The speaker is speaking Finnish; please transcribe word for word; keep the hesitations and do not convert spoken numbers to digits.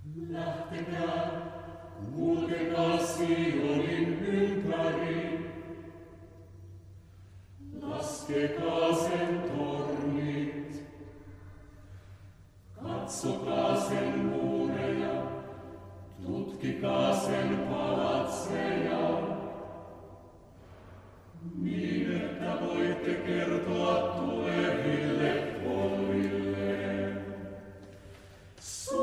Lähtekää, kulkekaa Sionin ympäri. Laskekaa sen tornit, katsokaa sen muureja, tutkikaa sen palatseja, niin että voitte kertoa tuleville polville.